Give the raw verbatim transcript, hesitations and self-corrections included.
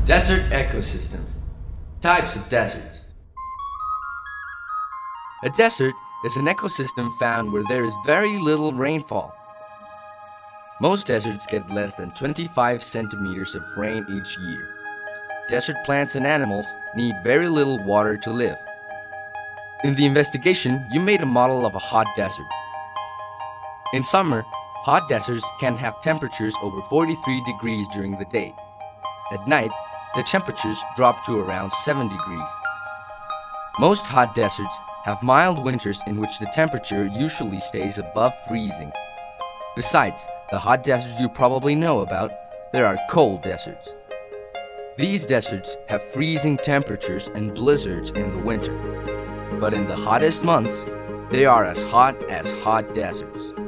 Desert ecosystems. Types of deserts. A desert is an ecosystem found where there is very little rainfall. Most deserts get less than twenty-five centimeters of rain each year. Desert plants and animals need very little water to live. In the investigation, you made a model of a hot desert. In summer, hot deserts can have temperatures over forty-three degrees during the day. At night, the temperatures drop to around seven degrees. Most hot deserts have mild winters in which the temperature usually stays above freezing. Besides the hot deserts you probably know about, there are cold deserts. These deserts have freezing temperatures and blizzards in the winter. But in the hottest months, they are as hot as hot deserts.